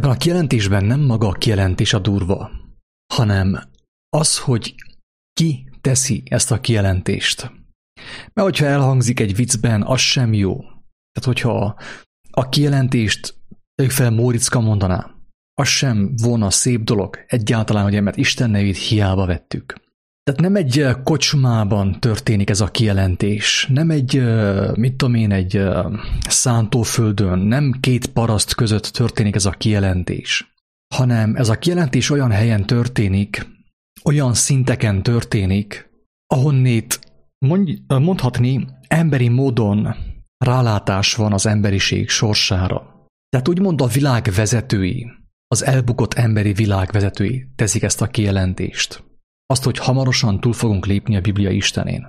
Ebben a kijelentésben nem maga a kijelentés a durva, hanem az, hogy ki teszi ezt a kijelentést. Mert hogyha elhangzik egy viccben, az sem jó. Tehát hogyha a kijelentést tegyük fel Móriczka mondaná, az sem volna szép dolog egyáltalán, ugye, mert Isten nevét hiába vettük. Tehát nem egy kocsmában történik ez a kijelentés, nem egy, egy szántóföldön, nem két paraszt között történik ez a kijelentés, hanem ez a kijelentés olyan helyen történik, olyan szinteken történik, ahonnét mondhatni emberi módon rálátás van az emberiség sorsára. Tehát úgymond a világ vezetői, az elbukott emberi világ vezetői teszik ezt a kijelentést. Azt, hogy hamarosan túl fogunk lépni a Biblia Istenén.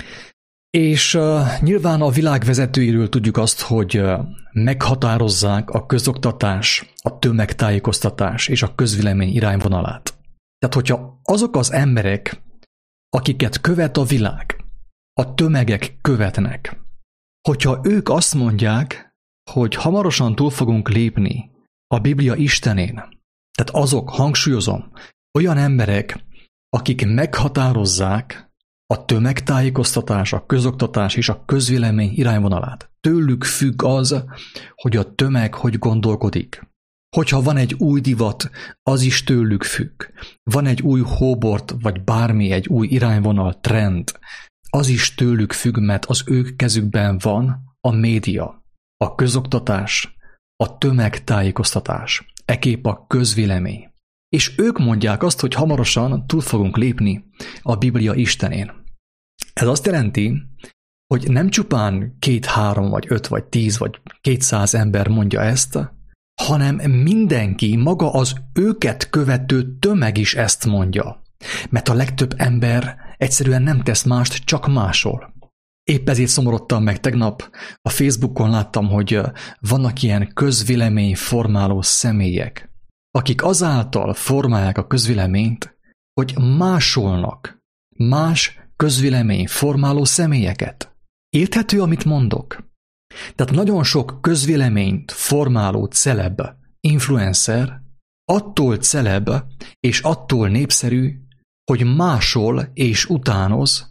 És nyilván a világ vezetőiről tudjuk azt, hogy meghatározzák a közoktatás, a tömegtájékoztatás és a közvélemény irányvonalát. Tehát, hogyha azok az emberek, akiket követ a világ, a tömegek követnek, hogyha ők azt mondják, hogy hamarosan túl fogunk lépni a Biblia Istenén, tehát azok, hangsúlyozom, olyan emberek, akik meghatározzák a tömegtájékoztatás, a közoktatás és a közvélemény irányvonalát. Tőlük függ az, hogy a tömeg hogy gondolkodik. Hogyha van egy új divat, az is tőlük függ. Van egy új hóbort, vagy bármi, egy új irányvonal, trend, az is tőlük függ, mert az ők kezükben van a média, a közoktatás, a tömegtájékoztatás, ekképp a közvélemény. És ők mondják azt, hogy hamarosan túl fogunk lépni a Biblia Istenén. Ez azt jelenti, hogy nem csupán 2, 3, vagy 5, vagy 10, vagy 200 ember mondja ezt, hanem mindenki, maga az őket követő tömeg is ezt mondja. Mert a legtöbb ember egyszerűen nem tesz mást, csak másol. Épp ezért szomorodtam meg tegnap, a Facebookon láttam, hogy vannak ilyen közvéleményformáló személyek, akik azáltal formálják a közvéleményt, hogy másolnak más közvéleményformáló személyeket. Érthető, amit mondok? Tehát nagyon sok közvéleményt formáló celeb, influencer attól celeb és attól népszerű, hogy másol és utánoz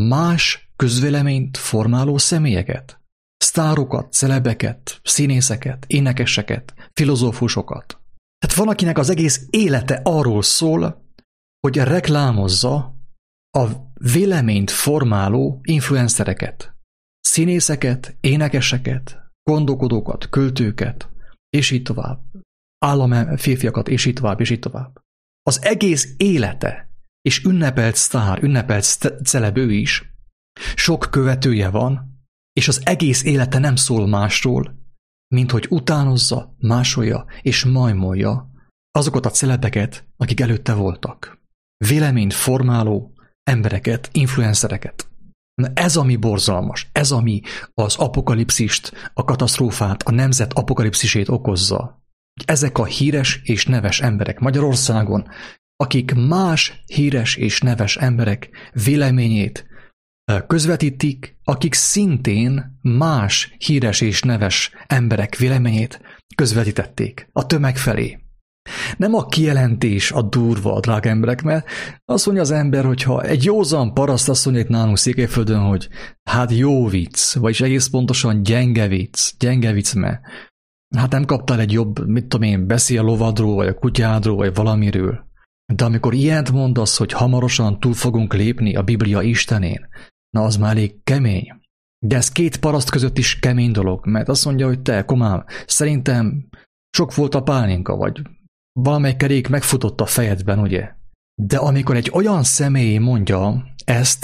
más közvéleményt formáló személyeket. Sztárokat, celebeket, színészeket, énekeseket, filozófusokat. Tehát van, akinek az egész élete arról szól, hogy reklámozza a véleményt formáló influencereket, színészeket, énekeseket, gondolkodókat, költőket, és így tovább. Államférfiakat, és így tovább, és így tovább. Az egész élete, és ünnepelt sztár, ünnepelt celeb ő is, sok követője van, és az egész élete nem szól másról, mint hogy utánozza, másolja és majmolja azokat a celebeket, akik előtte voltak. Véleményt formáló embereket, influencereket. Ez ami borzalmas, ez ami az apokalipszist, a katasztrófát, a nemzet apokalipszisét okozza. Ezek a híres és neves emberek Magyarországon, akik más híres és neves emberek véleményét közvetítik, akik szintén más híres és neves emberek véleményét közvetítették a tömeg felé. Nem a kijelentés a durva, drága emberek, mert azt mondja az ember, hogyha egy józan paraszt azt mondja itt nálunk Székelyföldön, hogy hát jó vicc, vagyis egész pontosan gyenge vicc, mert hát nem kaptál egy jobb, beszélj a lovadról, vagy a kutyádról, vagy valamiről. De amikor ilyent mondasz, hogy hamarosan túl fogunk lépni a Biblia Istenén, na az már elég kemény. De ez két paraszt között is kemény dolog, mert azt mondja, hogy te, komám, szerintem sok volt a pálinka, vagy valamelyik kerék megfutott a fejedben, ugye? De amikor egy olyan személy mondja ezt,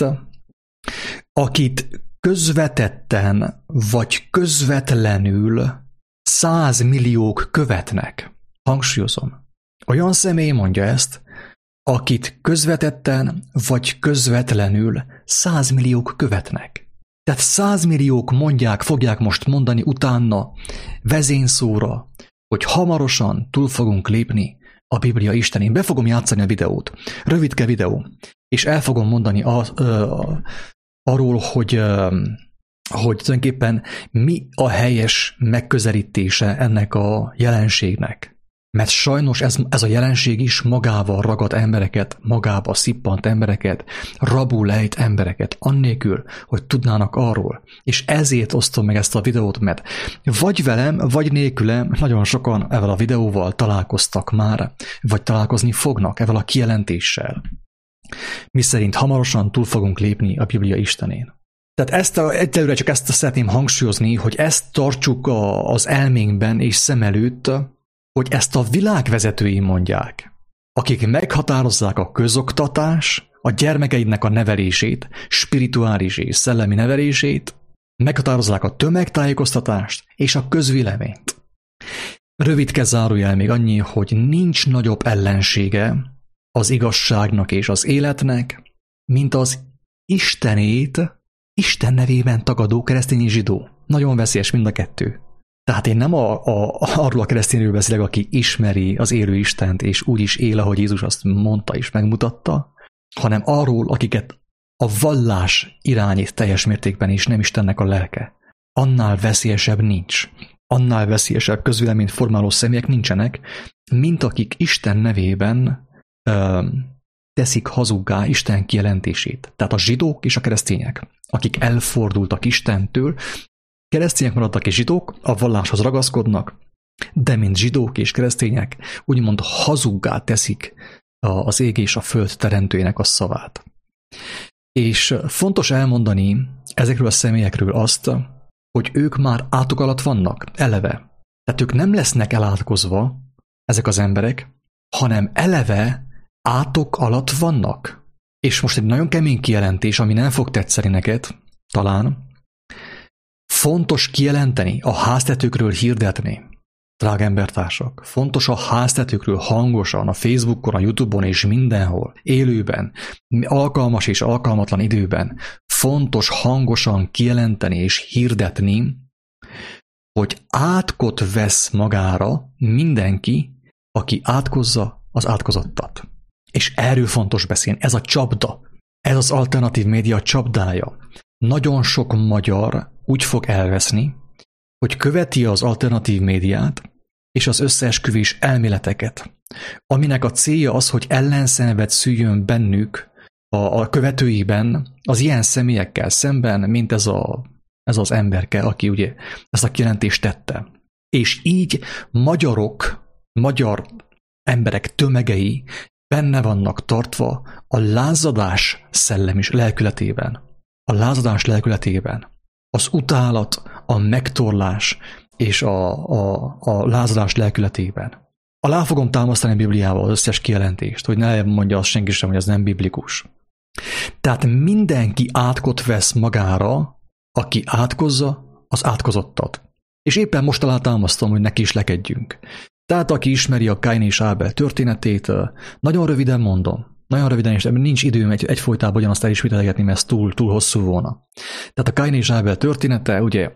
akit közvetetten vagy közvetlenül 100 milliók követnek, hangsúlyozom, olyan személy mondja ezt, akit közvetetten vagy közvetlenül 100 milliók követnek. Tehát 100 milliók fogják most mondani utána vezényszóra, hogy hamarosan túl fogunk lépni a Biblia Istenén. Be fogom játszani a videót. Rövidke videó. És el fogom mondani arról, hogy tulajdonképpen mi a helyes megközelítése ennek a jelenségnek. Mert sajnos ez a jelenség is magával ragad embereket, magába szippant embereket, rabul ejt embereket, annélkül, hogy tudnának arról. És ezért osztom meg ezt a videót, mert vagy velem, vagy nélkülem nagyon sokan ezzel a videóval találkoztak már, vagy találkozni fognak ezzel a kijelentéssel. Miszerint hamarosan túl fogunk lépni a Biblia Istenén. Tehát egyelőre csak ezt szeretném hangsúlyozni, hogy ezt tartsuk az elménkben és szem előtt, hogy ezt a világ vezetői mondják, akik meghatározzák a közoktatás, a gyermekeidnek a nevelését, spirituális és szellemi nevelését, meghatározzák a tömegtájékoztatást és a közvéleményt. Rövidke zárójel még annyi, hogy nincs nagyobb ellensége az igazságnak és az életnek, mint az Istenét, Isten nevében tagadó keresztény és zsidó. Nagyon veszélyes mind a kettő. Tehát én nem arról a keresztényről beszélek, aki ismeri az élő Istent, és úgy is él, ahogy Jézus azt mondta és megmutatta, hanem arról, akiket a vallás irányít teljes mértékben, és nem Istennek a lelke. Annál veszélyesebb nincs. Annál veszélyesebb közvéleményt formáló személyek nincsenek, mint akik Isten nevében teszik hazuggá Isten kijelentését. Tehát a zsidók és a keresztények, akik elfordultak Istentől, keresztények maradtak és zsidók, a valláshoz ragaszkodnak, de mint zsidók és keresztények úgymond hazuggá teszik az ég és a föld teremtőjének a szavát. És fontos elmondani ezekről a személyekről azt, hogy ők már átok alatt vannak, eleve. Tehát ők nem lesznek elátkozva, ezek az emberek, hanem eleve átok alatt vannak. És most egy nagyon kemény kijelentés, ami nem fog tetszeni neked, talán. Fontos kijelenteni, a háztetőkről hirdetni, drága embertársak. Fontos a háztetőkről hangosan, a Facebookon, a YouTube-on és mindenhol, élőben, alkalmas és alkalmatlan időben. Fontos hangosan kijelenteni és hirdetni, hogy átkot vesz magára mindenki, aki átkozza az átkozottat. És erről fontos beszélni. Ez a csapda, ez az alternatív média csapdája. Nagyon sok magyar úgy fog elveszni, hogy követi az alternatív médiát és az összeesküvés elméleteket, aminek a célja az, hogy ellenszenved szüljön bennük a követőiben az ilyen személyekkel szemben, mint ez az emberke, aki ugye ezt a kijelentést tette. És így magyar emberek tömegei benne vannak tartva a lázadás szellem és lelkületében. A lázadás lelkületében. Az utálat, a megtorlás és a lázadás lelkületében. Alá fogom támasztani a Bibliával az összes kijelentést, hogy ne mondja azt senki sem, hogy ez nem biblikus. Tehát mindenki átkot vesz magára, aki átkozza az átkozottat. És éppen most alá támasztom, hogy neki is lekedjünk. Tehát aki ismeri a Káin és Ábel történetét, nagyon röviden mondom. Nagyon röviden, és nincs időm egyfolytában ugyanazt elismételgetni, mert ez túl hosszú volna. Tehát a Káin és Ábel története, ugye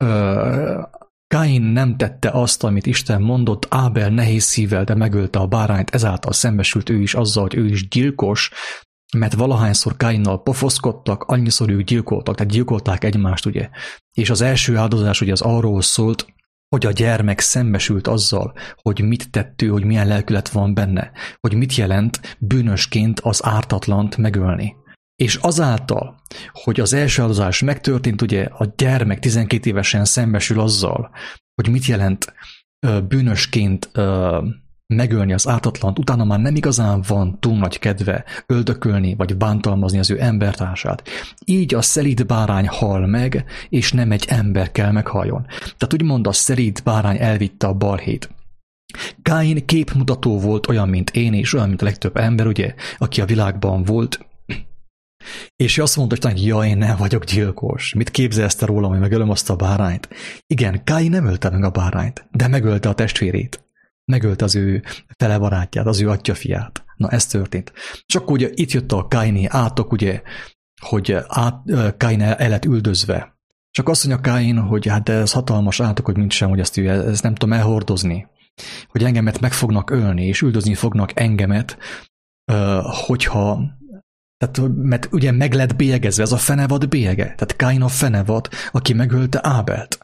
Káin nem tette azt, amit Isten mondott, Ábel nehéz szívvel, de megölte a bárányt, ezáltal szembesült ő is azzal, hogy ő is gyilkos, mert valahányszor Káinnal pofoszkodtak, annyiszor ők gyilkoltak, tehát gyilkolták egymást, ugye. És az első áldozás ugye az arról szólt, hogy a gyermek szembesült azzal, hogy mit tett ő, hogy milyen lelkület van benne, hogy mit jelent bűnösként az ártatlant megölni. És azáltal, hogy az első áldozás megtörtént, ugye a gyermek 12 évesen szembesül azzal, hogy mit jelent bűnösként megölni az ártatlant, utána már nem igazán van túl nagy kedve öldökölni vagy bántalmazni az ő embertársát. Így a szelíd bárány hal meg, és nem egy ember kell meghaljon. Tehát úgymond a szelíd bárány elvitte a balhét. Káin képmutató volt, olyan, mint én, és olyan, mint a legtöbb ember, ugye, aki a világban volt, és ő azt mondta, hogy ja, én nem vagyok gyilkos. Mit képzelsz te rólam, hogy megölöm azt a bárányt? Igen, Káin nem ölte meg a bárányt, de megölte a testvérét. Megölte az ő fele barátját, az ő atyafiát. Na, ez történt. És akkor ugye itt jött a Káini átok, ugye, hogy Káin el lett üldözve. Csak azt mondja Káin, hogy hát de ez hatalmas átok, hogy mint sem, hogy ezt nem tudom elhordozni. Hogy engemet meg fognak ölni, és üldözni fognak engemet, hogyha... Tehát, mert ugye meg lett bélyegezve, ez a fenevad bélyege. Tehát Káin a fenevad, aki megölte Ábelt.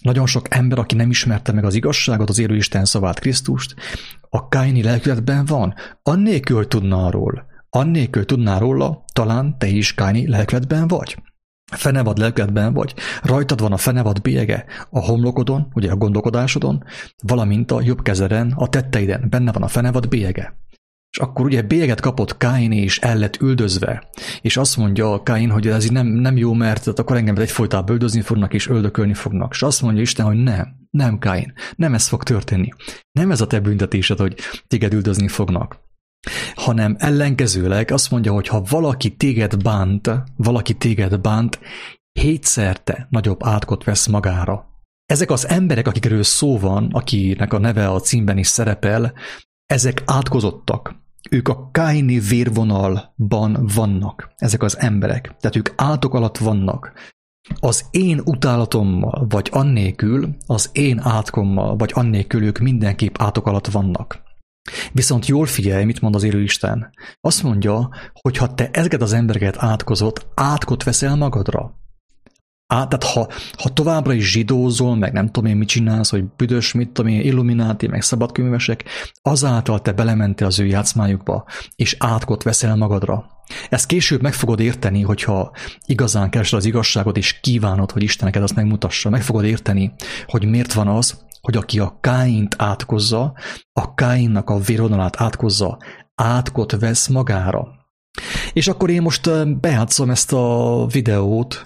nagyon sok ember, aki nem ismerte meg az igazságot, az élő Isten szavát, Krisztust, a káini lelkületben van, annélkül tudná róla, talán te is káini lelkületben vagy. Fenevad lelkületben vagy, rajtad van a fenevad bélyege a homlokodon, ugye a gondolkodásodon, valamint a jobb kezeden, a tetteiden benne van a fenevad bélyege. És akkor ugye bélyeget kapott Káin, és el lett üldözve. És azt mondja Káin, hogy ez így nem jó, mert akkor engem egyfolytában üldözni fognak, és öldökölni fognak. És azt mondja Isten, hogy nem Káin, nem ez fog történni. Nem ez a te büntetésed, hogy téged üldözni fognak. Hanem ellenkezőleg azt mondja, hogy ha valaki téged bánt, 7-szerte nagyobb átkot vesz magára. Ezek az emberek, akikről szó van, akinek a neve a címben is szerepel, ezek átkozottak. Ők a káini vérvonalban vannak, ezek az emberek. Tehát ők átok alatt vannak. Az én utálatommal, vagy annélkül, az én átkommal, vagy annélkül ők mindenképp átok alatt vannak. Viszont jól figyelj, mit mond az élő Isten. Azt mondja, hogy ha te ezeket az embereket átkozott, átkot veszel magadra. Tehát ha továbbra is zsidózol, meg nem tudom én mit csinálsz, hogy büdös, mit tudom én, illumináti, meg szabadkönyvesek, azáltal te belementél az ő játszmájukba, és átkot veszel magadra. Ezt később meg fogod érteni, hogyha igazán keresel az igazságot, és kívánod, hogy Isten neked azt megmutassa. Meg fogod érteni, hogy miért van az, hogy aki a Káint átkozza, a Káinnak a vérvonalát átkozza, átkot vesz magára. És akkor én most bejátszom ezt a videót,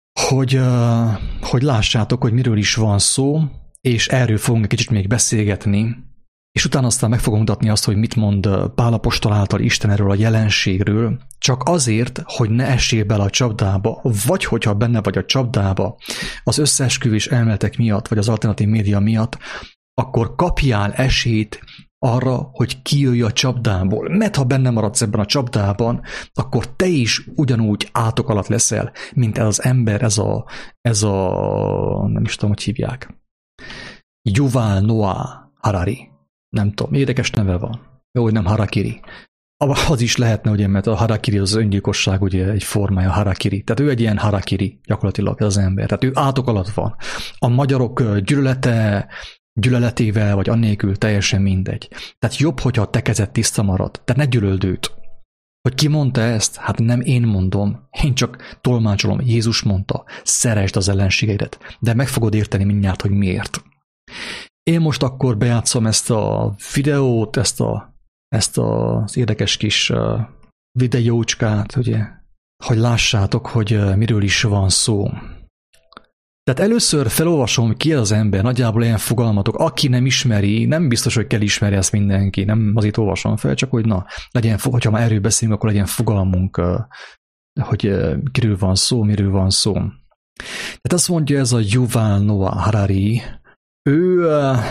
hogy lássátok, hogy miről is van szó, és erről fogunk egy kicsit még beszélgetni, és utána aztán meg fogom mutatni azt, hogy mit mond Pál apostol által Isten erről a jelenségről, csak azért, hogy ne essél bele a csapdába, vagy hogyha benne vagy a csapdába az összeesküvés elméletek miatt, vagy az alternatív média miatt, akkor kapjál esélyt arra, hogy kijöjj a csapdából. Mert ha benne maradsz ebben a csapdában, akkor te is ugyanúgy átok alatt leszel, mint ez az ember, ez a nem is tudom, hogy hívják. Yuval Noah Harari. Nem tudom, érdekes neve van. Jó, hogy nem Harakiri. Az is lehetne, ugye, mert a Harakiri az öngyilkosság, ugye egy formája Harakiri. Tehát ő egy ilyen Harakiri, gyakorlatilag ez az ember. Tehát ő átok alatt van. A magyarok gyűlöletével, vagy annélkül teljesen mindegy. Tehát jobb, hogyha a te kezed tiszta marad. Tehát ne gyűlöld őt. Hogy ki mondta ezt? Hát nem én mondom. Én csak tolmácsolom. Jézus mondta. Szeresd az ellenségeidet. De meg fogod érteni mindjárt, hogy miért. Én most akkor bejátszom ezt a videót, ezt az érdekes kis videócskát, ugye, hogy lássátok, hogy miről is van szó. Tehát először felolvasom, ki az ember, nagyjából ilyen fogalmatok, aki nem ismeri, nem biztos, hogy kell ismerni ezt mindenki, nem azért olvasom fel, csak hogy legyen, hogyha már erről beszélünk, akkor legyen fogalmunk, hogy kiről van szó, miről van szó. Tehát azt mondja ez a Yuval Noah Harari, ő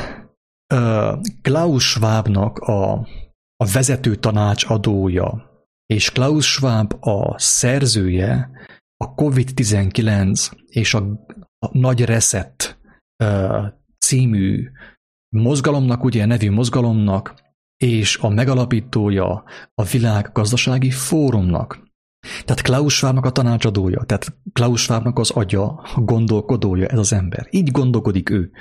Klaus Schwabnak a vezető tanácsadója, és Klaus Schwab a szerzője a COVID-19 és a Nagy Reset című mozgalomnak, ugye nevű mozgalomnak, és a megalapítója a Világgazdasági Fórumnak. Tehát Klaus Schwabnak a tanácsadója, tehát Klaus Schwabnak az agya, a gondolkodója ez az ember. Így gondolkodik ő.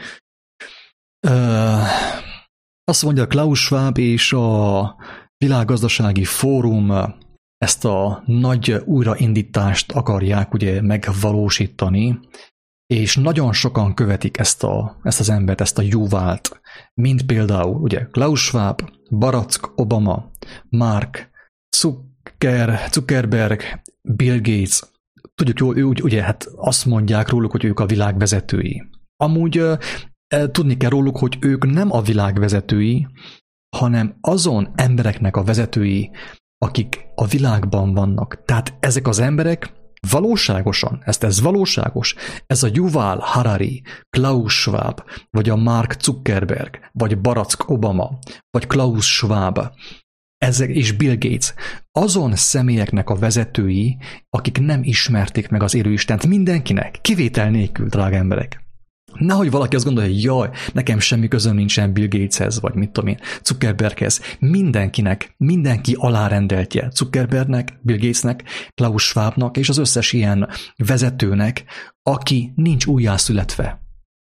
Azt mondja, Klaus Schwab és a Világgazdasági Fórum ezt a nagy újraindítást akarják ugye megvalósítani, és nagyon sokan követik ezt az embert, ezt a Yuvalt, mint például ugye Klaus Schwab, Barack Obama, Mark Zuckerberg, Bill Gates. Tudjuk jól, ugye hát azt mondják róluk, hogy ők a világ vezetői. Amúgy tudni kell róluk, hogy ők nem a világ vezetői, hanem azon embereknek a vezetői, akik a világban vannak. Tehát ezek az emberek valóságosan, ez valóságos, ez a Yuval Harari, Klaus Schwab, vagy a Mark Zuckerberg, vagy Barack Obama, vagy Klaus Schwab, ezek és Bill Gates, azon személyeknek a vezetői, akik nem ismerték meg az élő Istent mindenkinek, kivétel nélkül, drága emberek. Nehogy valaki azt gondolja, hogy jaj, nekem semmi közöm nincsen Bill Gateshez, vagy mit tudom én, Zuckerberghez. Mindenki alárendeltje Zuckerbergnek, Bill Gatesnek, Klaus Schwabnak és az összes ilyen vezetőnek, aki nincs újjászületve.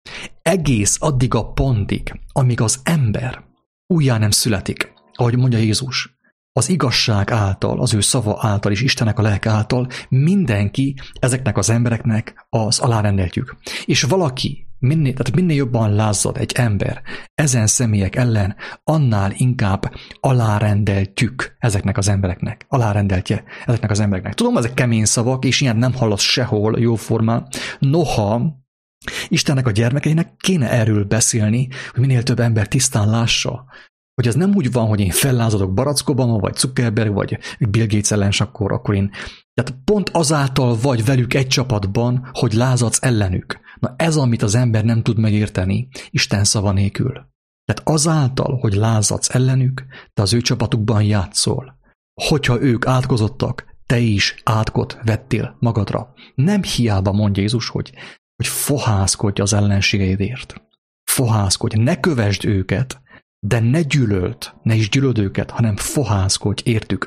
Egész addig a pontig, amíg az ember újjá nem születik, ahogy mondja Jézus, az igazság által, az ő szava által és Istennek a lelke által mindenki ezeknek az embereknek az alárendeltjük. És valaki, minél jobban lázzad egy ember ezen személyek ellen, annál inkább alárendeltjük ezeknek az embereknek. Alárendeltje ezeknek az embereknek. Tudom, ezek kemény szavak, és ilyen nem hallasz sehol jóformán. Noha Istennek a gyermekeinek kéne erről beszélni, hogy minél több ember tisztán lássa, hogy ez nem úgy van, hogy én fellázadok Barack Obama, vagy Zuckerberg, vagy Bill Gates ellen, és akkor én... Tehát pont azáltal vagy velük egy csapatban, hogy lázadsz ellenük. Na ez, amit az ember nem tud megérteni Isten szava nélkül. Tehát azáltal, hogy lázadsz ellenük, te az ő csapatukban játszol. Hogyha ők átkozottak, te is átkot vettél magadra. Nem hiába mondja Jézus, hogy fohászkodj az ellenségeidért. Fohászkodj, ne kövesd őket, de ne is gyűlöld őket, hanem fohászkodj értük.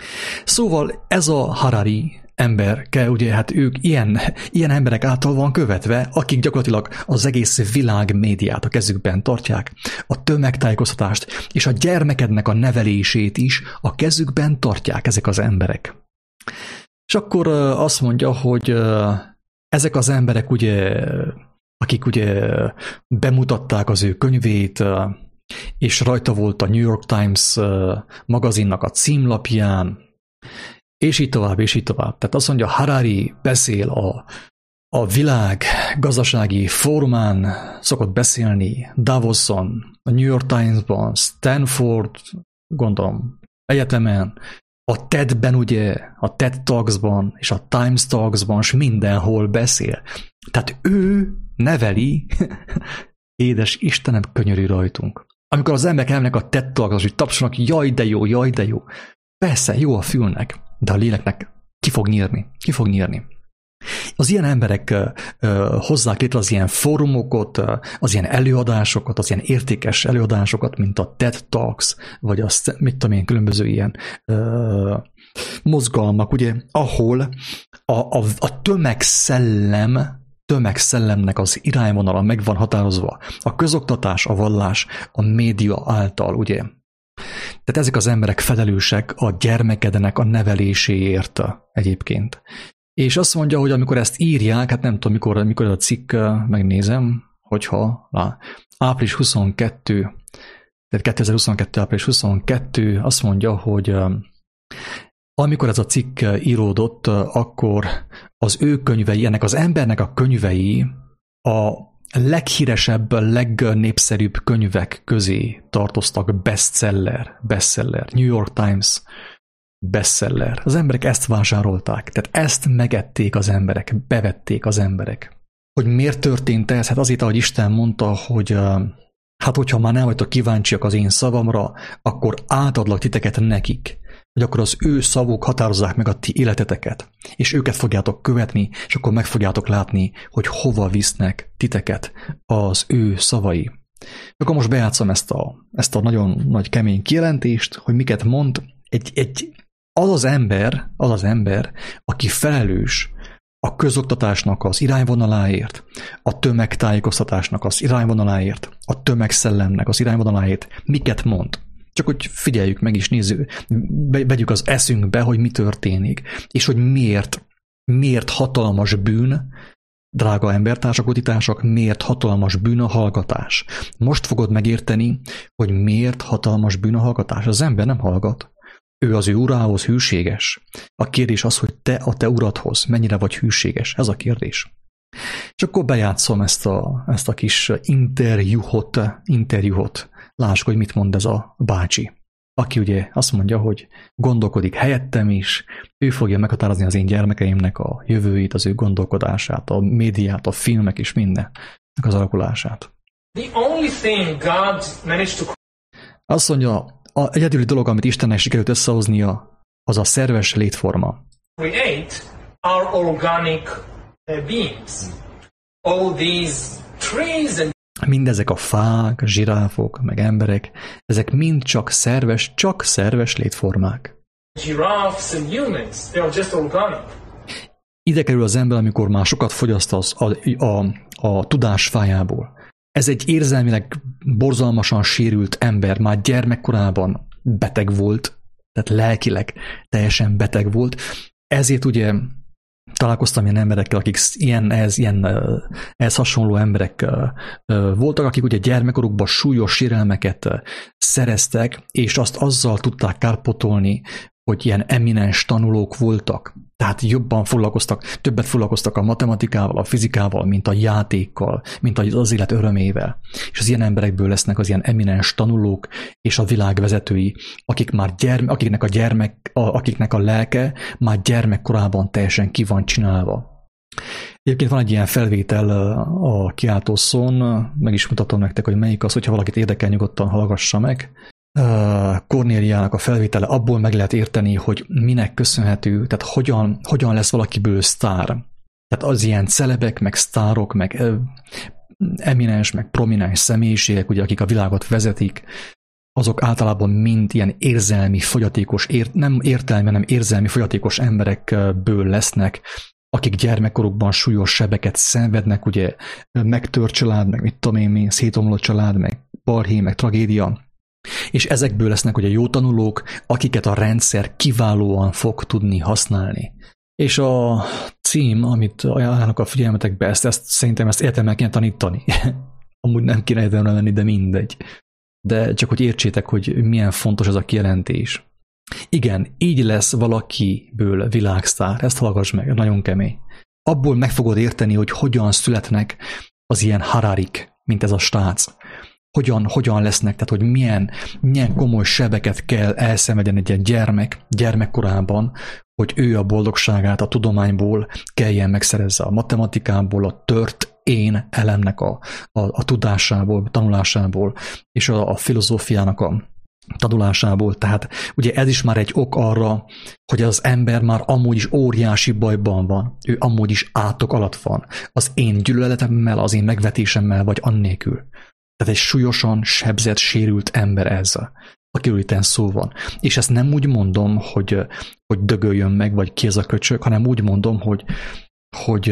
Szóval ez a Harari emberke, ugye hát ők ilyen emberek által van követve, akik gyakorlatilag az egész világ médiát a kezükben tartják, a tömegtájékoztatást és a gyermekednek a nevelését is a kezükben tartják ezek az emberek. És akkor azt mondja, hogy ezek az emberek, ugye, akik ugye bemutatták az ő könyvét, és rajta volt a New York Times magazinnak a címlapján, és így tovább, és így tovább. Tehát azt mondja, Harari beszél a világ gazdasági fórumán, szokott beszélni Davoson, a New York Timesban, Stanford, gondolom, egyetemen, a TED-ben ugye, a TED Talksban, és a Times Talksban, és mindenhol beszél. Tehát ő neveli, édes Istenem, könyörű rajtunk. Amikor az emberek elmennek a TED Talksra, hogy tapsolnak, jaj de jó, jaj de jó. Persze, jó a fülnek, de a léleknek ki fog nyírni. Az ilyen emberek hozzák létre az ilyen fórumokat, az ilyen előadásokat, az ilyen értékes előadásokat, mint a TED Talks, vagy különböző ilyen mozgalmak, ugye, ahol a tömegszellemnek az irányvonala meg van határozva. A közoktatás, a vallás, a média által, ugye. Tehát ezek az emberek felelősek a gyermekednek a neveléséért egyébként. És azt mondja, hogy amikor ezt írják, hát nem tudom, mikor a cikk, megnézem, hogyha április 22, tehát 2022. április 22, azt mondja, hogy amikor ez a cikk íródott, akkor az ő könyvei, ennek az embernek a könyvei a leghíresebb, legnépszerűbb könyvek közé tartoztak, bestseller, New York Times bestseller. Az emberek ezt vásárolták, tehát ezt megették az emberek, bevették az emberek. Hogy miért történt ez? Hát azért, ahogy Isten mondta, hogy hát hogyha már nem vagytok kíváncsiak az én szavamra, akkor átadlak titeket nekik, hogy akkor az ő szavuk határozzák meg a ti életeteket, és őket fogjátok követni, és akkor meg fogjátok látni, hogy hova visznek titeket az ő szavai. Akkor most bejátszom ezt a nagyon nagy kemény kijelentést, hogy miket mond az az ember, aki felelős a közoktatásnak az irányvonaláért, a tömegtájékoztatásnak az irányvonaláért, a tömegszellemnek az irányvonaláért, miket mond. Csak hogy figyeljük meg és nézzük, vegyük az eszünkbe, hogy mi történik, és hogy miért hatalmas bűn, drága embertársak, utitársak, miért hatalmas bűn a hallgatás. Most fogod megérteni, hogy miért hatalmas bűn a hallgatás. Az ember nem hallgat. Ő az ő urához hűséges. A kérdés az, hogy te a te uradhoz mennyire vagy hűséges. Ez a kérdés. És akkor bejátszom ezt a kis interjúhot. Lássuk, hogy mit mond ez a bácsi, aki ugye azt mondja, hogy gondolkodik helyettem is, ő fogja meghatározni az én gyermekeimnek a jövőjét, az ő gondolkodását, a médiát, a filmek és mindennek az alakulását. Azt mondja, az egyedüli dolog, amit Istennek sikerült összehoznia, az a szerves létforma. Create our organic beings. All these trees and mindezek a fák, zsiráfok, meg emberek, ezek mind csak szerves létformák. giraffes and humans, they are just organic. Ide kerül az ember, amikor már sokat fogyaszt a tudás fájából. Ez egy érzelmileg borzalmasan sérült ember, már gyermekkorában beteg volt, tehát lelkileg teljesen beteg volt. Ezért ugye találkoztam ilyen emberekkel, akik ehhez hasonló emberek voltak, akik ugye gyermekkorukban súlyos sérelmeket szereztek, és azt azzal tudták kárpótolni, hogy ilyen eminens tanulók voltak. Tehát többet foglalkoztak a matematikával, a fizikával, mint a játékkal, mint az élet örömével. És az ilyen emberekből lesznek az ilyen eminens tanulók és a világ vezetői, akiknek a lelke már gyermekkorában teljesen ki van csinálva. Egyébként van egy ilyen felvétel a Kiáltó szón, meg is mutatom nektek, hogy melyik az, hogyha valakit érdekel, nyugodtan hallgassa meg. Kornéliának a felvétele, abból meg lehet érteni, hogy minek köszönhető, tehát hogyan lesz valakiből sztár. Tehát az ilyen celebek, meg sztárok, meg eminens, meg prominens személyiségek, ugye, akik a világot vezetik, azok általában mind ilyen érzelmi fogyatékos, nem értelmi, hanem érzelmi fogyatékos emberekből lesznek, akik gyermekkorukban súlyos sebeket szenvednek, ugye megtört család, meg mit tudom én, szétomlott család, meg balhé, meg tragédia, és ezekből lesznek ugye jó tanulók, akiket a rendszer kiválóan fog tudni használni. És a cím, amit ajánlok a figyelmetekbe, szerintem ezt értelemmel kéne tanítani. Amúgy nem kéne értelemmel lenni, de mindegy. De csak hogy értsétek, hogy milyen fontos ez a kijelentés. Igen, így lesz valakiből világsztár. Ezt hallgass meg, nagyon kemény. Abból meg fogod érteni, hogy hogyan születnek az ilyen hararik, mint ez a stác. Hogyan lesznek, tehát hogy milyen komoly sebeket kell elszenvedjen egy ilyen gyermekkorában, hogy ő a boldogságát a tudományból kelljen megszerezze, a matematikából, a tört én elemnek a tudásából, tanulásából, és a filozófiának a tanulásából. Tehát ugye ez is már egy ok arra, hogy az ember már amúgy is óriási bajban van. Ő amúgy is átok alatt van. Az én gyűlöletemmel, az én megvetésemmel, vagy annélkül. Tehát egy súlyosan sebzett, sérült ember ez, akiről itt szó van. És ezt nem úgy mondom, hogy dögöljön meg, vagy ki ez a köcsög, hanem úgy mondom, hogy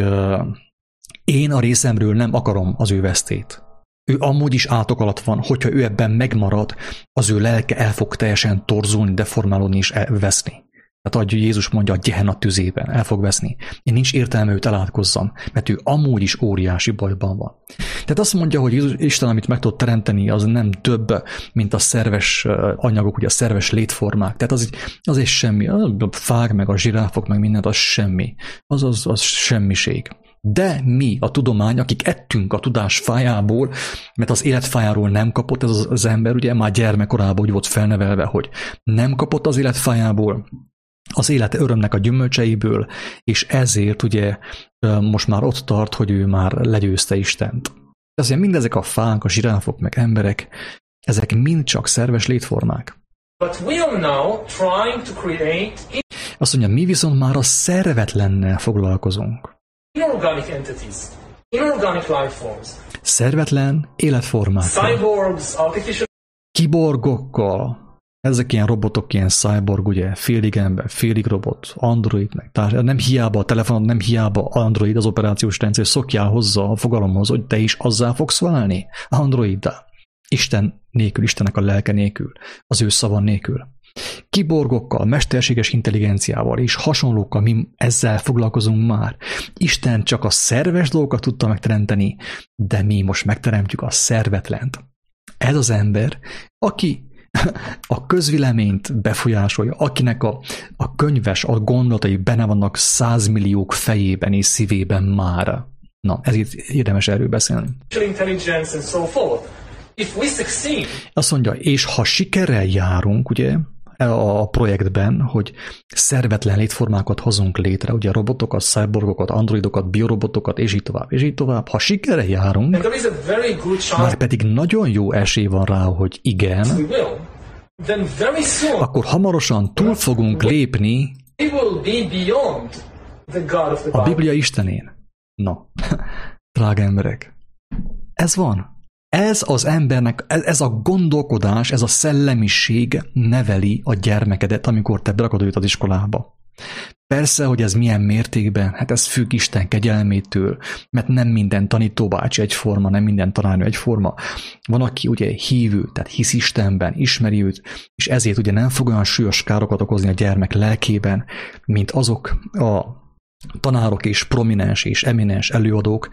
én a részemről nem akarom az ő vesztét. Ő amúgy is átok alatt van, hogyha ő ebben megmarad, az ő lelke el fog teljesen torzulni, deformálódni és veszni. Tehát ahogy Jézus mondja, a Gehenna tüzében el fog veszni. Én nincs értelme őt elátkozzam, mert ő amúgy is óriási bajban van. Tehát azt mondja, hogy Jézus, Isten, amit meg tud teremteni, az nem több, mint a szerves anyagok, ugye a szerves létformák. Tehát az egy semmi. A fák, meg a zsiráfok, meg mindent, az semmi. Az semmiség. De mi, a tudomány, akik ettünk a tudás fájából, mert az életfájáról nem kapott ez az ember, ugye már gyermekkorában úgy volt felnevelve, hogy nem kapott az életfájából, az élet örömnek a gyümölcseiből, és ezért ugye most már ott tart, hogy ő már legyőzte Istent. Azért mindezek a fák, a zsiráfok, meg emberek, ezek mind csak szerves létformák. But we are now trying to create Azt mondja, mi viszont már a szervetlennel foglalkozunk. inorganic entities, inorganic life forms. Szervetlen életformák. Cyborgs, artificial Kiborgokkal. Ezek ilyen robotok, ilyen cyborg, ugye, félig ember, félig robot, android, meg nem hiába a telefonod, nem hiába android az operációs rendszer, szokjál hozzá a fogalomhoz, hogy te is azzá fogsz válni, androiddá. Isten nélkül, Istennek a lelke nélkül, az ő szava nélkül. Kiborgokkal, mesterséges intelligenciával és hasonlókkal mi ezzel foglalkozunk már. Isten csak a szerves dolgokat tudta megteremteni, de mi most megteremtjük a szervetlent. Ez az ember, aki a közvéleményt befolyásolja, akinek a könyves, a gondolatai benne vannak 100 milliók fejében és szívében már. Na, ezért érdemes erről beszélni. intelligence and so forth. If we succeed, Azt mondja, és ha sikerrel járunk, ugye, a projektben, hogy szervetlen létformákat hozunk létre, ugye robotokat, cyborgokat, androidokat, biorobotokat, és így tovább, és így tovább. Ha sikerrel járunk, and there is a very good chance már pedig nagyon jó esély van rá, hogy igen, we will, then very soon akkor hamarosan túl fogunk lépni we will be beyond the God of the a Bible. Biblia Istenén. Na, drága emberek, ez van. Ez az embernek, ez a gondolkodás, ez a szellemiség neveli a gyermekedet, amikor te berakod őt az iskolába. Persze, hogy ez milyen mértékben, hát ez függ Isten kegyelmétől, mert nem minden tanítóbácsi egyforma, nem minden tanárnő egyforma. Van, aki ugye hívő, tehát hisz Istenben, ismeri őt, és ezért ugye nem fog olyan súlyos károkat okozni a gyermek lelkében, mint azok a tanárok és prominens és eminens előadók,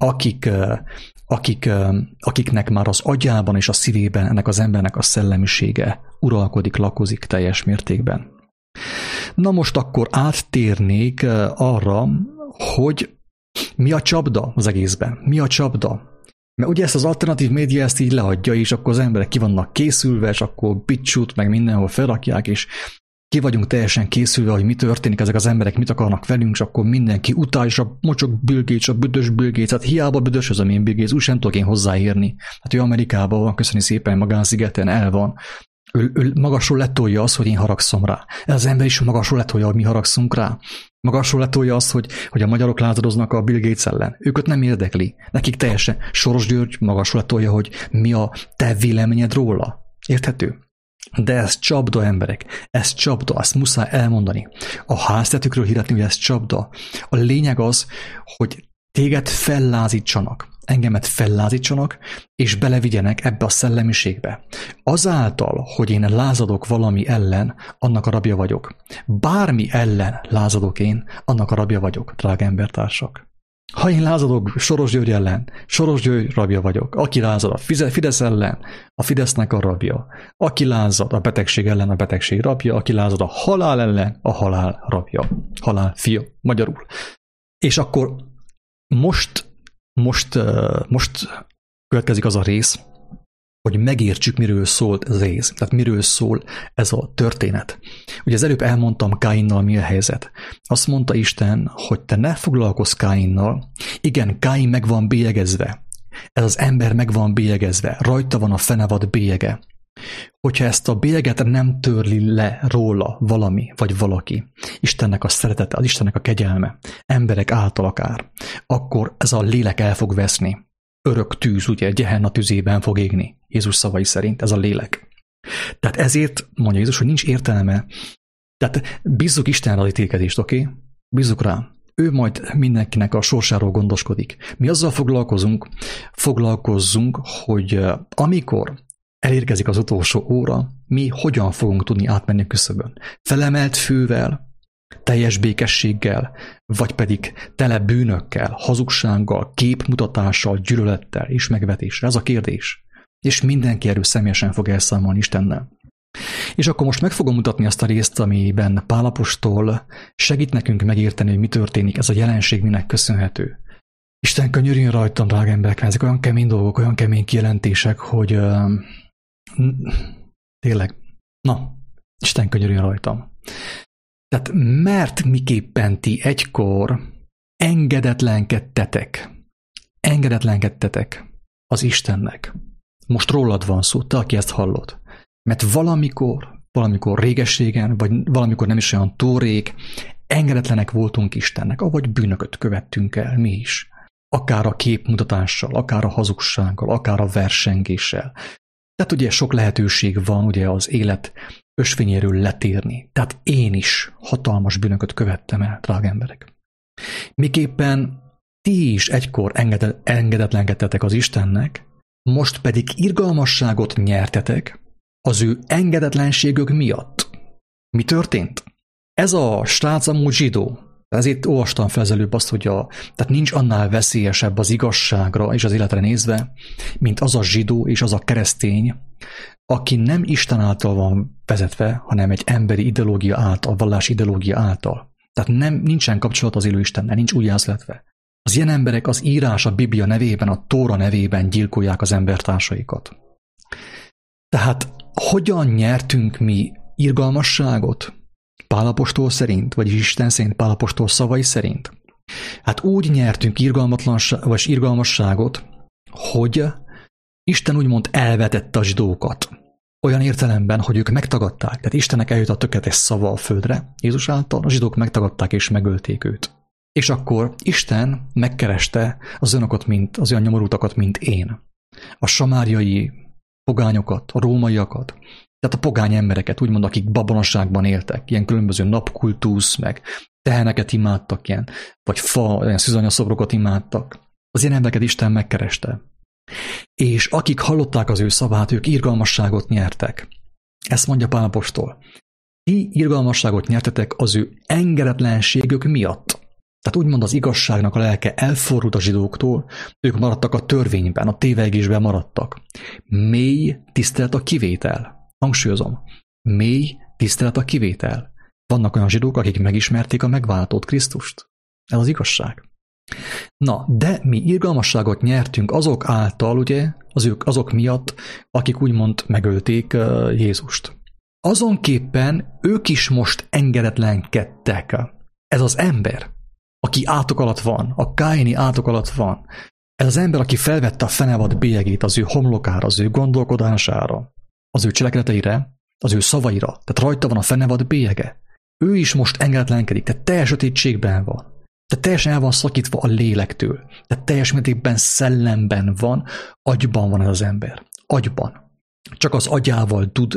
akiknek már az agyában és a szívében ennek az embernek a szellemisége uralkodik, lakozik teljes mértékben. Na most akkor áttérnék arra, hogy mi a csapda az egészben. Mi a csapda? Mert ugye ezt az alternatív média ezt így leadja, és akkor az emberek ki vannak készülve, és akkor bitchut, meg mindenhol felrakják, és ki vagyunk teljesen készülve, hogy mi történik, ezek az emberek mit akarnak velünk, és akkor mindenki utál, és a mocsok Bill Gates, a büdös Bill Gates, hát hiába büdösözöm én Bill Gates, úgy sem tudok én hozzáérni. Hát ő Amerikában van, köszöni szépen, magánszigeten el van. Ő magasról letolja azt, hogy én haragszom rá. Ez az ember is magasról letolja, hogy mi haragszunk rá. Magasról letolja azt, hogy a magyarok lázadoznak a Bill Gates ellen. Őket nem érdekli. Nekik teljesen. Soros György magasról letolja, hogy mi a te véleményed róla. Érthető? De ez csapda, emberek. Ez csapda, ezt muszáj elmondani. A háztetőkről hirdetni, hogy ez csapda. A lényeg az, hogy téged fellázítsanak, engemet fellázítsanak, és belevigyenek ebbe a szellemiségbe. Azáltal, hogy én lázadok valami ellen, annak a rabja vagyok. Bármi ellen lázadok én, annak a rabja vagyok, drága embertársak. Ha én lázadok Soros György ellen, Soros György rabja vagyok. Aki lázad a Fidesz ellen, a Fidesznek a rabja. Aki lázad a betegség ellen, a betegség rabja. Aki lázad a halál ellen, a halál rabja. Halál fia, magyarul. És akkor most következik az a rész, hogy megértsük, miről szólt ez rész. Tehát miről szól ez a történet. Ugye az előbb elmondtam Káinnal mi a helyzet. Azt mondta Isten, hogy te ne foglalkozz Káinnal. Igen, Káin meg van bélyegezve. Ez az ember meg van bélyegezve. Rajta van a fenevad bélyege. Hogyha ezt a bélyeget nem törli le róla valami vagy valaki, Istennek a szeretete, az Istennek a kegyelme, emberek által akár, akkor ez a lélek el fog veszni. Örök tűz, ugye, Gehenna tüzében fog égni, Jézus szavai szerint, ez a lélek. Tehát ezért mondja Jézus, hogy nincs értelme. Tehát bízzuk Istenre az ítélkezést, oké? Bízzuk rá. Ő majd mindenkinek a sorsáról gondoskodik. Mi azzal foglalkozzunk, hogy amikor elérkezik az utolsó óra, mi hogyan fogunk tudni átmenni a küszöbön. Felemelt fővel, teljes békességgel, vagy pedig tele bűnökkel, hazugsággal, képmutatással, gyűlölettel és megvetéssel. Ez a kérdés. És mindenki erről személyesen fog elszámolni Istennel. És akkor most meg fogom mutatni azt a részt, amiben Pál apostol segít nekünk megérteni, hogy mi történik, ez a jelenség minek köszönhető. Isten könyörüljön rajtam, drága emberek, ezek olyan kemény dolgok, olyan kemény kijelentések, hogy tényleg, na, Isten könyörüljön rajtam. Tehát mert miképpen ti egykor engedetlenkedtetek az Istennek. Most rólad van szó, te, aki ezt hallod. Mert valamikor régességen, vagy valamikor nem is olyan túl rég, engedetlenek voltunk Istennek, avagy bűnöket követtünk el mi is. Akár a képmutatással, akár a hazugsággal, akár a versengéssel. Tehát ugye sok lehetőség van ugye az élet ösvényéről letérni. Tehát én is hatalmas bűnöket követtem el, drága emberek. Miképpen ti is egykor engedetlenkedtetek az Istennek, most pedig irgalmasságot nyertetek az ő engedetlenségük miatt. Mi történt? Ez a srác amúgy zsidó. Ezért olvastam fel előbb azt, hogy tehát nincs annál veszélyesebb az igazságra és az életre nézve, mint az a zsidó és az a keresztény, aki nem Isten által van vezetve, hanem egy emberi ideológia által, vallási ideológia által. Tehát nincsen kapcsolat az élő Istennel, nincs újjászletve. Az ilyen emberek az írás a Biblia nevében, a Tóra nevében gyilkolják az embertársaikat. Tehát hogyan nyertünk mi irgalmasságot? Pál apostol szerint, vagyis Isten szerint, Pál apostol szavai szerint? Hát úgy nyertünk irgalmasságot, hogy Isten úgymond elvetette a zsidókat. Olyan értelemben, hogy ők megtagadták. Tehát Istennek eljött a tökéletes szava a földre, Jézus által, a zsidók megtagadták és megölték őt. És akkor Isten megkereste az olyan nyomorultakat, mint én. A samáriai pogányokat, a rómaiakat, Tehát a pogány embereket, úgymond, akik babonaságban éltek, ilyen különböző napkultusz, meg teheneket imádtak, ilyen, vagy ilyen szűzanyaszobrokat imádtak. Az ilyen embereket Isten megkereste. És akik hallották az ő szavát, ők irgalmasságot nyertek. Ezt mondja Pál apostol. Ti irgalmasságot nyertetek az ő engedetlenségük miatt. Tehát úgymond az igazságnak a lelke elfordult a zsidóktól, ők maradtak a törvényben, a tévegésben maradtak. Mély tisztelet a kivétel. Hangsúlyozom. Mély tisztelet a kivétel. Vannak olyan zsidók, akik megismerték a megváltót, Krisztust. Ez az igazság. Na, de mi irgalmasságot nyertünk azok által, ugye, azok miatt, akik úgymond megölték Jézust. Azonképpen ők is most engedetlenkedtek. Ez az ember, aki átok alatt van, a káini átok alatt van. Ez az ember, aki felvette a fenevad bélyegét az ő homlokára, az ő gondolkodására, az ő cselekedeteire, az ő szavaira. Tehát rajta van a fenevad bélyege. Ő is most engedetlenkedik, tehát teljes sötétségben van. Tehát teljesen el van szakítva a lélektől. Tehát teljes mértékben szellemben van, agyban van ez az ember. Agyban. Csak az agyával tud,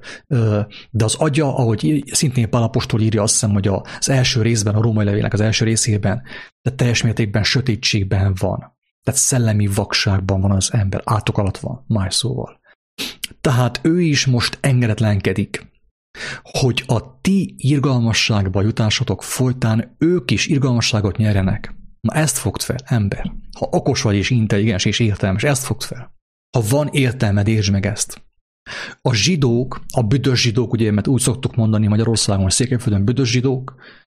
de az agya, ahogy szintén Pál apostol írja, azt hiszem, hogy az első részben, a római levélnek az első részében, de teljes mértékben sötétségben van. Tehát szellemi vakságban van az ember, átok alatt van, más szóval. Tehát ő is most engedetlenkedik, hogy a ti irgalmasságba jutásotok folytán ők is irgalmasságot nyerjenek. Na ezt fogd fel, ember. Ha okos vagy és intelligens és értelmes, ezt fogd fel. Ha van értelmed, értsd meg ezt. A zsidók, a büdös zsidók, ugye, mert úgy szoktuk mondani Magyarországon, Székelyföldön büdös zsidók,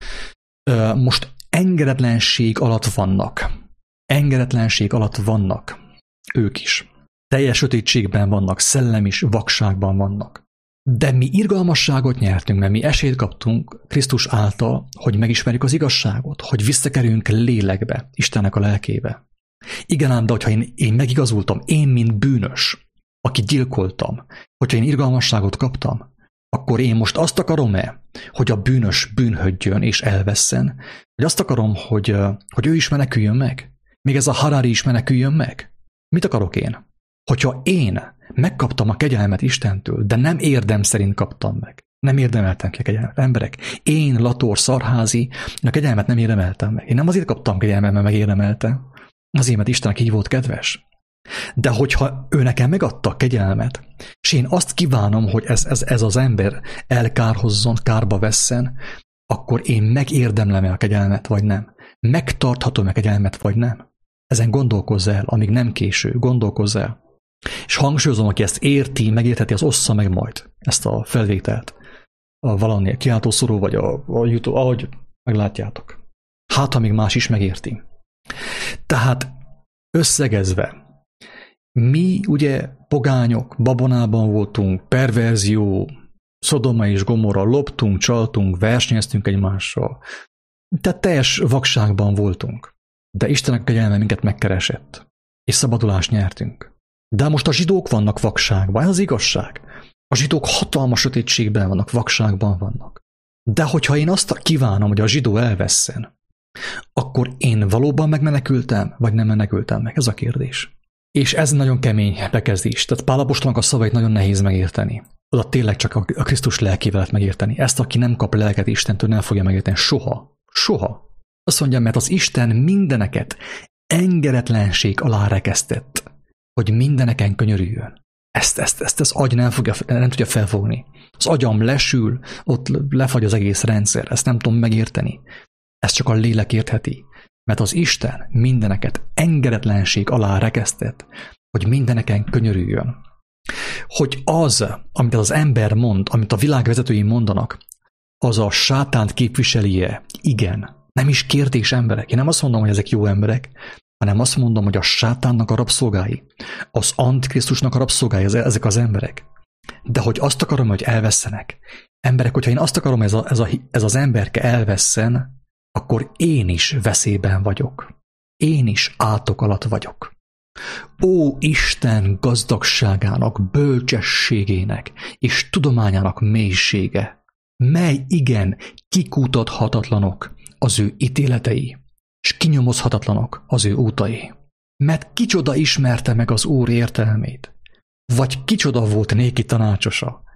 most engedetlenség alatt vannak. Engedetlenség alatt vannak. Ők is. Teljes sötétségben vannak, szellemis vakságban vannak. De mi irgalmasságot nyertünk, mert mi esélyt kaptunk Krisztus által, hogy megismerjük az igazságot, hogy visszakerüljünk lélekbe, Istennek a lelkébe. Igen ám, de hogyha én megigazultam, én, mint bűnös, aki gyilkoltam, hogyha én irgalmasságot kaptam, akkor én most azt akarom-e, hogy a bűnös bűnhődjön és elvesszen, vagy azt akarom, hogy ő is meneküljön meg? Még ez a Harari is meneküljön meg? Mit akarok én? Hogyha én megkaptam a kegyelmet Istentől, de nem érdem szerint kaptam meg. Nem érdemeltem ki a kegyelmet. Emberek, én, Lator, Szarházi, a kegyelmet nem érdemeltem meg. Én nem azért kaptam kegyelmet, mert megérdemeltem. Azért, mert Istennek így volt kedves. De hogyha ő nekem megadta a kegyelmet, és én azt kívánom, hogy ez az ember elkárhozzon, kárba vesszen, akkor én megérdemlem-e a kegyelmet, vagy nem? Megtarthatom-e a kegyelmet, vagy nem? Ezen gondolkozz el, amíg nem késő, gondolkozz el. És hangsúlyozom, aki ezt érti, megértheti, az ossza meg majd ezt a felvételt. Valami kiáltószorú, vagy a YouTube, ahogy meglátjátok. Hát, ha még más is megérti. Tehát összegezve, mi ugye pogányok, babonában voltunk, perverzió, Szodoma és Gomorra, loptunk, csaltunk, versenyeztünk egymással. Tehát teljes vakságban voltunk. De Istennek kegyelme minket megkeresett, és szabadulást nyertünk. De most a zsidók vannak vakságban, ez az igazság. A zsidók hatalmas sötétségben vannak, vakságban vannak. De hogyha én azt kívánom, hogy a zsidó elvesszen, akkor én valóban megmenekültem, vagy nem menekültem meg? Ez a kérdés. És ez nagyon kemény bekezdés. Tehát Pál apostolnak a szavait nagyon nehéz megérteni. Oda tényleg csak a Krisztus lelkével lehet megérteni. Ezt, aki nem kap lelket Istentől, nem fogja megérteni soha. Soha. Azt mondja, mert az Isten mindeneket engedetlenség alá rekesztett, hogy mindeneken könyörüljön. Ezt az agy nem tudja felfogni. Az agyam lesül, ott lefagy az egész rendszer. Ezt nem tudom megérteni. Ezt csak a lélek értheti. Mert az Isten mindeneket engedetlenség alá rekesztett, hogy mindeneken könyörüljön. Hogy az, amit az ember mond, amit a világvezetői mondanak, az a sátánt képviseli-e? Igen. Nem is kérdés emberek. Én nem azt mondom, hogy ezek jó emberek, hanem azt mondom, hogy a sátánnak a rabszolgái, az Antikrisztusnak a rabszolgái ezek az emberek. De hogy azt akarom, hogy elvesszenek. Emberek, hogyha én azt akarom, ez az emberke elvesszen, akkor én is veszélyben vagyok. Én is átok alatt vagyok. Ó Isten gazdagságának, bölcsességének és tudományának mélysége, mely igen kikutathatatlanok az ő ítéletei, és kinyomozhatatlanok az ő útai. Mert kicsoda ismerte meg az Úr értelmét, vagy kicsoda volt néki tanácsosa,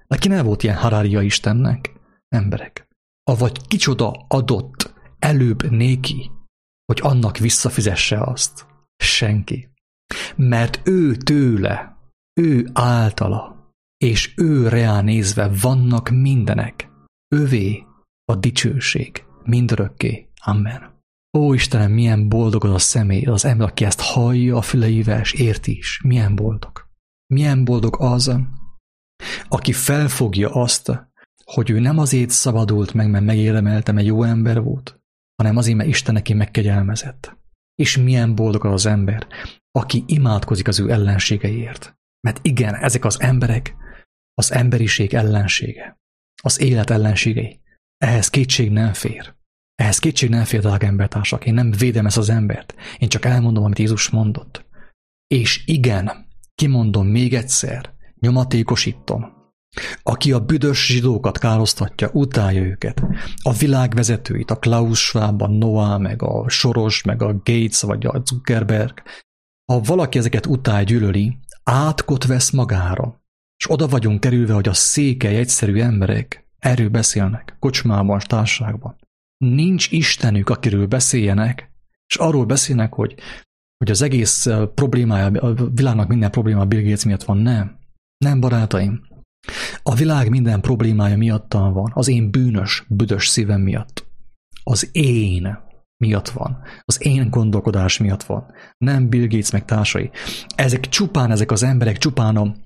Neki nem volt ilyen Hararia Istennek, emberek. Avagy kicsoda adott előbb néki, hogy annak visszafizesse azt? Senki. Mert ő tőle, ő általa, és ő reá nézve vannak mindenek. Övé a dicsőség mindörökké. Amen. Ó Istenem, milyen boldog az a személy, az ember, aki ezt hallja a füleivel, és érti is. Milyen boldog. Milyen boldog az, aki felfogja azt, hogy ő nem azért szabadult meg, mert megérdemelte, mert jó ember volt, hanem azért, mert Isten neki megkegyelmezett. És milyen boldog az ember, aki imádkozik az ő ellenségeiért. Mert igen, ezek az emberek az emberiség ellensége, az élet ellenségei. Ehhez kétség nem fér. Ehhez kétség nem fér, drága embertársak. Én nem védem ezt az embert. Én csak elmondom, amit Jézus mondott. És igen, kimondom még egyszer, nyomatékosítom. Aki a büdös zsidókat károsztatja, utálja őket. A világ vezetőit, a Klaus Schwab, a Noah, meg a Soros, meg a Gates, vagy a Zuckerberg. Ha valaki ezeket utál, gyűlöli, átkot vesz magára. És oda vagyunk kerülve, hogy a székely, egyszerű emberek erről beszélnek, kocsmában, társaságban. Nincs Istenük, akiről beszéljenek, és arról beszélnek, hogy az egész problémája, a világnak minden probléma Bill Gates miatt van. Nem. Nem, barátaim. A világ minden problémája miattam van. Az én bűnös, büdös szívem miatt. Az én miatt van. Az én gondolkodás miatt van. Nem Bill Gates meg társai. Ezek az emberek csupán a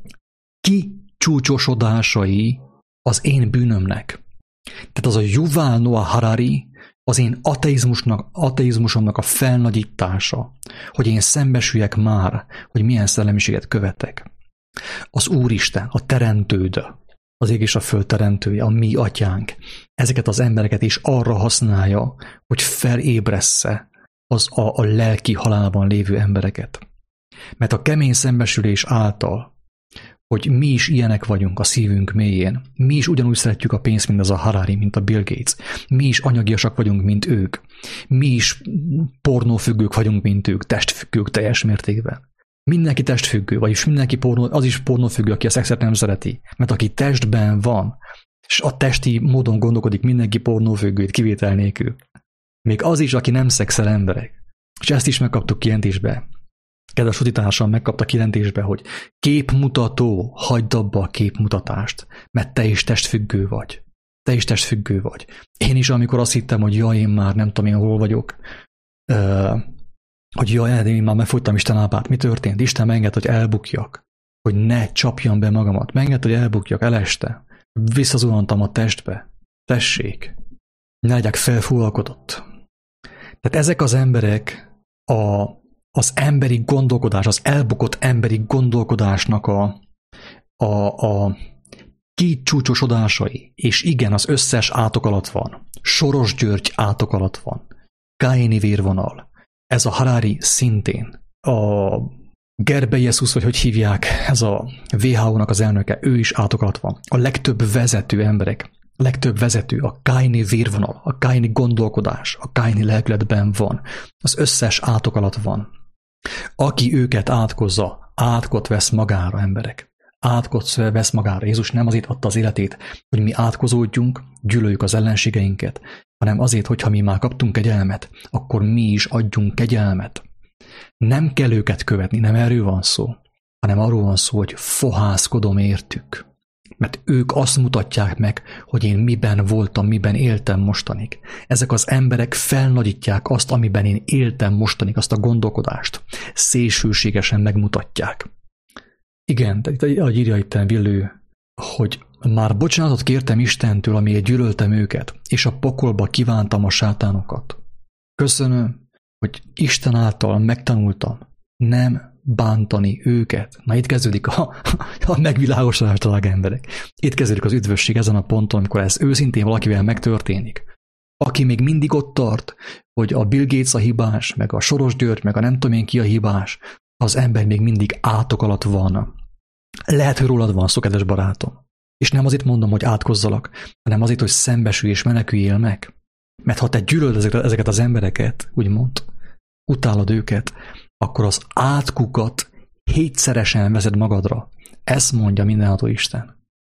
kicsúcsosodásai az én bűnömnek. Tehát az a Yuval Noah Harari az én ateizmusomnak a felnagyítása, hogy én szembesüljek már, hogy milyen szellemiséget követek. Az Úristen, a teremtőd, az ég és a föld teremtője, a mi atyánk, ezeket az embereket is arra használja, hogy felébressze a lelki halálban lévő embereket. Mert a kemény szembesülés által, hogy mi is ilyenek vagyunk a szívünk mélyén, mi is ugyanúgy szeretjük a pénzt, mint az a Harari, mint a Bill Gates, mi is anyagiasak vagyunk, mint ők, mi is pornófüggők vagyunk, mint ők, testfüggők teljes mértékben. Mindenki testfüggő, vagyis mindenki az is pornófüggő, aki a szexet nem szereti. Mert aki testben van, és a testi módon gondolkodik, mindenki pornófüggőt kivétel nélkül. Még az is, aki nem szexel emberek. És ezt is megkaptuk kijelentésbe. Kedves utitársam megkapta kijelentésbe, hogy képmutató, hagyd abba a képmutatást, mert te is testfüggő vagy. Te is testfüggő vagy. Én is, amikor azt hittem, hogy jaj, én már nem tudom én hol vagyok, hogy jaj, én már megfogytam Isten lábát. Mi történt? Isten megenged, hogy elbukjak. Hogy ne csapjam be magamat. Megenged, hogy elbukjak, eleste. Visszazuhantam a testbe. Tessék. Ne legyek felfúvalkodott. Tehát ezek az emberek az emberi gondolkodás, az elbukott emberi gondolkodásnak a kicsúcsosodásai. És igen, az összes átok alatt van. Soros György átok alatt van. Káini vérvonal. Ez a Harari szintén. A Ghebreyesus, vagy hogy hívják, ez a WHO-nak az elnöke, ő is átok alatt van. A legtöbb vezető emberek, a legtöbb vezető, a Káini vérvonal, a Káini gondolkodás, a Káini lelkületben van. Az összes átok alatt van. Aki őket átkozza, átkot vesz magára, emberek. Átkot vesz magára. Jézus nem azért adta az életét, hogy mi átkozódjunk, gyűlöljük az ellenségeinket, hanem azért, hogyha mi már kaptunk kegyelmet, akkor mi is adjunk kegyelmet. Nem kell őket követni, nem erről van szó, hanem arról van szó, hogy fohászkodom értük. Mert ők azt mutatják meg, hogy én miben voltam, miben éltem mostanig. Ezek az emberek felnagyítják azt, amiben én éltem mostanig, azt a gondolkodást. Szélsőségesen megmutatják. Igen, ahogy írja itt Villő, hogy már bocsánatot kértem Istentől, amiért gyűlöltem őket, és a pokolba kívántam a sátánokat. Köszönöm, hogy Isten által megtanultam nem bántani őket. Na itt kezdődik a megvilágosodás, drága emberek. Itt kezdődik az üdvösség ezen a ponton, amikor ez őszintén valakivel megtörténik. Aki még mindig ott tart, hogy a Bill Gates a hibás, meg a Soros György, meg a nem tudom én ki a hibás, az ember még mindig átok alatt van. Lehet, hogy rólad van szó, kedves barátom. És nem azért mondom, hogy átkozzalak, hanem azért, hogy szembesülj és meneküljél meg. Mert ha te gyűlöld ezeket az embereket, úgymond, utálod őket, akkor az átkukat 7-szeresen vezed magadra. Ezt mondja mindenható Isten.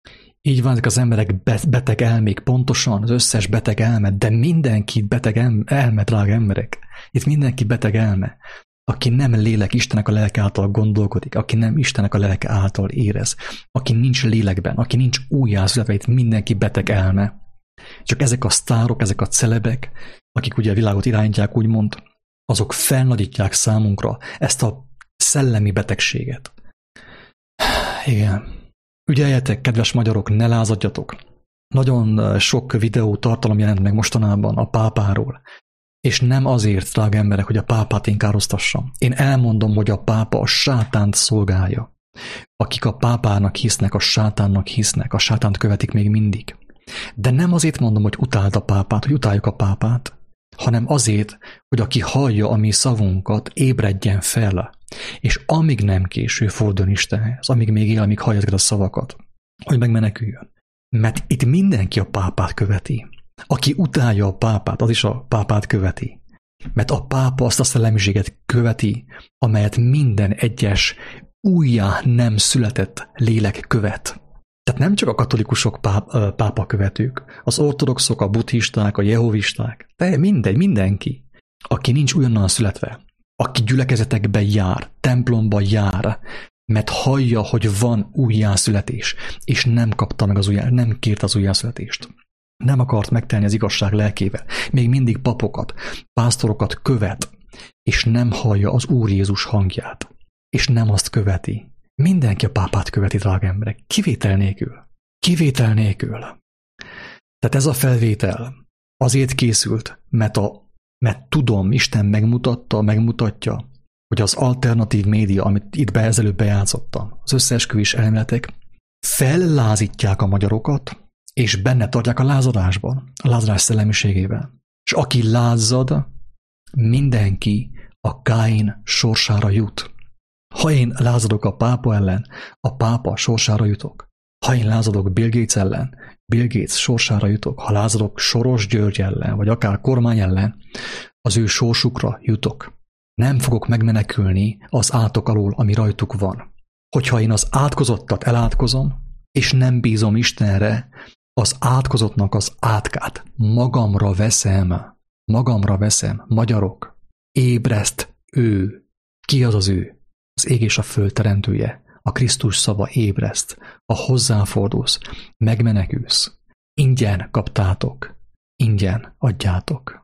Így van, ezek az emberek beteg elmék, pontosan az összes beteg elme, de mindenki beteg elme, drága emberek. Itt mindenki beteg elme, aki nem lélek, Istennek a lelke által gondolkodik, aki nem Istennek a lelke által érez, aki nincs lélekben, aki nincs újjászületve, itt mindenki beteg elme. Csak ezek a sztárok, ezek a celebek, akik ugye a világot irányítják, úgymond, azok felnagyítják számunkra ezt a szellemi betegséget. Igen. Ügyeljetek, kedves magyarok, ne lázadjatok. Nagyon sok videó tartalom jelent meg mostanában a pápáról. És nem azért, drága emberek, hogy a pápát én károsztassam. Én elmondom, hogy a pápa a sátánt szolgálja. Akik a pápának hisznek, a sátánnak hisznek, a sátánt követik még mindig. De nem azért mondom, hogy utáld a pápát, hogy utáljuk a pápát, hanem azért, hogy aki hallja a mi szavunkat, ébredjen fel, és amíg nem késő, forduljon Istenhez, amíg még él, amíg hallja ezeket a szavakat, hogy megmeneküljön. Mert itt mindenki a pápát követi. Aki utálja a pápát, az is a pápát követi. Mert a pápa azt a szellemiséget követi, amelyet minden egyes újjá nem született lélek követ. Tehát nem csak a katolikusok pápa követők, az ortodoxok, a buddhisták, a jehovisták, de mindenki, aki nincs újonnan születve, aki gyülekezetekbe jár, templomba jár, mert hallja, hogy van újjászületés, és nem kapta meg nem kért az újjászületést. Nem akart megtelni az igazság lelkével. Még mindig papokat, pásztorokat követ, és nem hallja az Úr Jézus hangját, és nem azt követi. Mindenki a pápát követi, drága emberek, kivétel nélkül. Kivétel nélkül. Tehát ez a felvétel azért készült, mert tudom, Isten megmutatja, hogy az alternatív média, amit itt ezelőtt bejátszottam, az összeesküvés elméletek fellázítják a magyarokat, és benne tartják a lázadásban, a lázadás szellemiségével. És aki lázad, mindenki a Káin sorsára jut. Ha én lázadok a pápa ellen, a pápa sorsára jutok. Ha én lázadok Bill Gates ellen, Bill Gates sorsára jutok. Ha lázadok Soros György ellen, vagy akár kormány ellen, az ő sorsukra jutok. Nem fogok megmenekülni az átok alól, ami rajtuk van. Hogyha én az átkozottat elátkozom, és nem bízom Istenre, az átkozottnak az átkát magamra veszem. Magyarok, ébreszt ő. Ki az ő? Az ég és a föld teremtője. A Krisztus szava ébreszt. A hozzáfordulsz, megmenekülsz. Ingyen kaptátok, ingyen adjátok.